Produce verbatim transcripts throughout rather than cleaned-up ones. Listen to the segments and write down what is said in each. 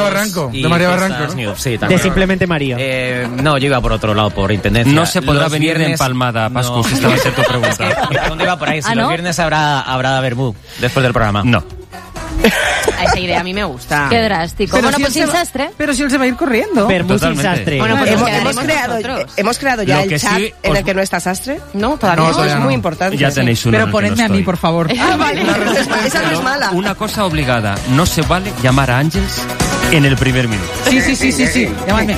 Barranco, de María Barranco, ¿no? Sí, también. De simplemente María. Eh, no, yo iba por otro lado, por intendencia. No se podrá Los venir viernes... de empalmada, Pascu, no. si esta va a ser tu pregunta. ¿Dónde iba por ahí? Si ¿Ah, los no? viernes habrá, habrá vermú después del programa. No. Esa idea a mí me gusta. Qué drástico. Pero Bueno, si pues él sin se va- sastre. Pero si él se va a ir corriendo. Vermú sin Totalmente. sastre. Bueno, pues hemos, nos hemos quedaremos creado, nosotros. hemos creado ya Lo el que chat sí, en os- el que no está sastre. No, todavía No, no. todavía Es no. muy importante. Ya tenéis una. Pero en el que ponedme no a mí, estoy. por favor. Ah, vale. Esa no es mala. Una cosa obligada, no se vale llamar a Ángels en el primer minuto. Sí, sí, sí, sí, sí. Llámame.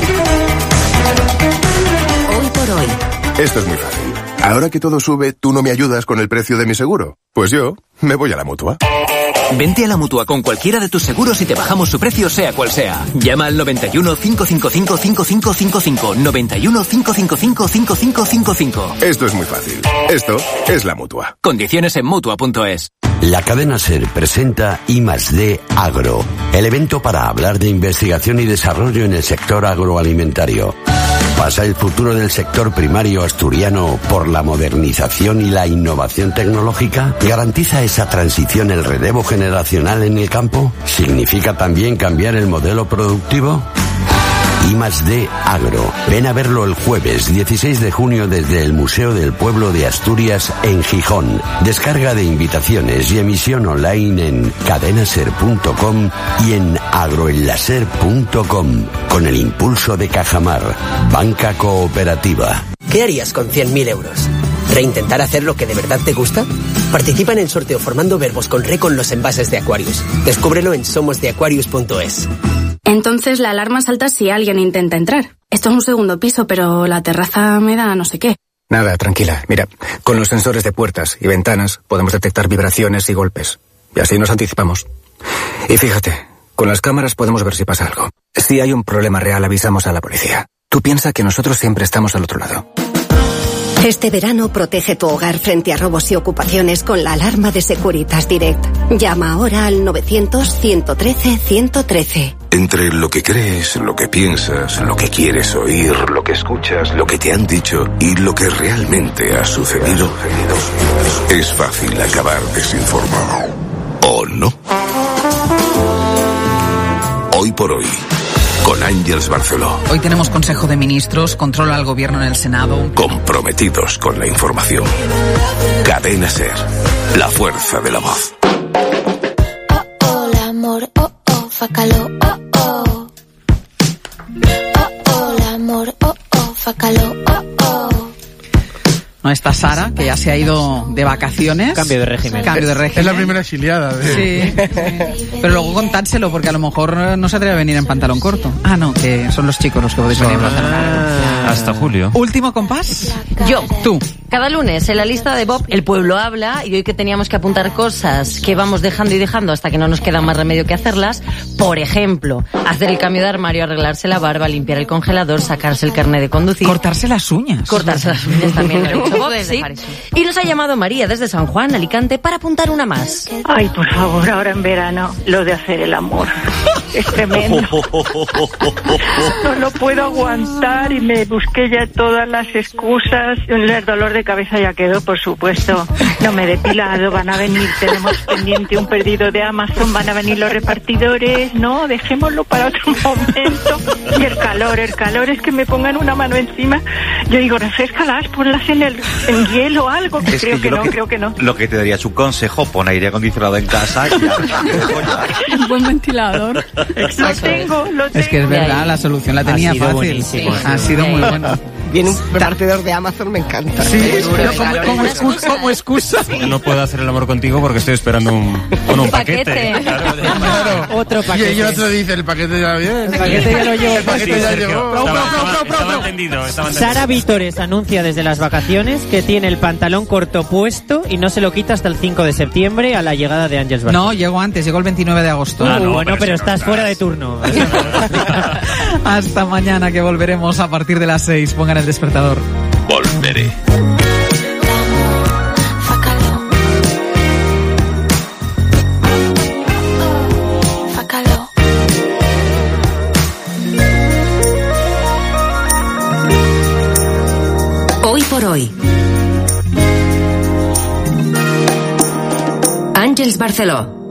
Hoy por hoy. Esto es muy fácil. Ahora que todo sube, ¿tú no me ayudas con el precio de mi seguro? Pues yo me voy a la Mutua. Vente a la Mutua con cualquiera de tus seguros y te bajamos su precio sea cual sea. Llama al noventa y uno, cinco cinco cinco, cinco cinco cinco cinco. noventa y uno, cinco cinco cinco, cinco cinco cinco cinco. Esto es muy fácil. Esto es la Mutua. Condiciones en Mutua punto es. La cadena SER presenta I más D Agro, el evento para hablar de investigación y desarrollo en el sector agroalimentario. Pasa el futuro del sector primario asturiano por la modernización y la innovación tecnológica. ¿Garantiza esa transición el relevo generacional en el campo? ¿Significa también cambiar el modelo productivo? I más D Agro. Ven a verlo el jueves dieciséis de junio desde el Museo del Pueblo de Asturias en Gijón. Descarga de invitaciones y emisión online en cadenaser punto com y en agroenlaser punto com con el impulso de Cajamar, banca cooperativa. ¿Qué harías con cien mil euros? ¿Reintentar hacer lo que de verdad te gusta? Participa en el sorteo formando verbos con re con los envases de Aquarius. Descúbrelo en somos de aquarius punto es. Entonces la alarma salta si alguien intenta entrar. Esto es un segundo piso, pero la terraza me da no sé qué. Nada, tranquila. Mira, con los sensores de puertas y ventanas podemos detectar vibraciones y golpes. Y así nos anticipamos. Y fíjate, con las cámaras podemos ver si pasa algo. Si hay un problema real, avisamos a la policía. Tú piensa que nosotros siempre estamos al otro lado. Este verano protege tu hogar frente a robos y ocupaciones con la alarma de Securitas Direct. Llama ahora al novecientos, ciento trece, ciento trece. Entre lo que crees, lo que piensas, lo que quieres oír, lo que escuchas, lo que te han dicho y lo que realmente ha sucedido, es fácil acabar desinformado. ¿O no? Hoy por hoy, con Ángels Barceló. Hoy tenemos Consejo de Ministros, control al gobierno en el Senado. Comprometidos con la información. Cadena SER, la fuerza de la voz. Oh, el amor, oh, oh, facaló, oh, oh. Oh, oh, el amor, oh, oh, facaló, oh, oh. No está Sara, que ya se ha ido de vacaciones. Cambio de régimen. Cambio de régimen. Es la primera exiliada. De... Sí. Pero luego contádselo, porque a lo mejor no se atreve a venir en pantalón corto. Ah, no, que son los chicos los que podéis venir en pantalón corto. Hasta julio. Último compás. Yo. Tú. Cada lunes en la lista de Bob el pueblo habla, y hoy que teníamos que apuntar cosas que vamos dejando y dejando hasta que no nos queda más remedio que hacerlas, por ejemplo, hacer el cambio de armario, arreglarse la barba, limpiar el congelador, sacarse el carnet de conducir. Cortarse las uñas. Cortarse las uñas también lo ha hecho Bob, sí. Y nos ha llamado María desde San Juan, Alicante, para apuntar una más. Ay, por favor, ahora en verano, lo de hacer el amor. Es tremendo. No lo puedo aguantar y me busqué ya todas las excusas. El dolor de cabeza ya quedó, por supuesto. No me he depilado, van a venir, tenemos pendiente un perdido de Amazon, van a venir los repartidores. No, dejémoslo para otro momento. Y el calor, el calor es que me pongan una mano encima. Yo digo, refrescalas, ponlas en el en hielo o algo. Que creo que, que no, que, creo que no. Lo que te daría es un consejo, pon aire acondicionado en casa. Y ya, un buen ventilador. Lo tengo, lo tengo. Es que es verdad, la solución la tenía fácil. Sí. Ha sido muy bueno. Viene un repartidor de Amazon, me encanta. Sí, pero como, como, excusa, como excusa. Sí. No puedo hacer el amor contigo porque estoy esperando un, con un, un paquete. paquete. Claro, claro. Otro paquete. Y, y otro dice, el paquete ya viene. El paquete ya lo llevo. El paquete sí, ya Sergio. llegó. Estaba, estaba, estaba entendido, estaba entendido. Sara Vítores anuncia desde las vacaciones que tiene el pantalón corto puesto y no se lo quita hasta el cinco de septiembre a la llegada de Ángels Barceló. No, llegó antes, llegó el veintinueve de agosto. Ah, no, uh, bueno, pero, pero estás fuera de turno. Hasta mañana, que volveremos a partir de las seis. Pongan el despertador. Volveré. Hoy por hoy. Ángels Barceló.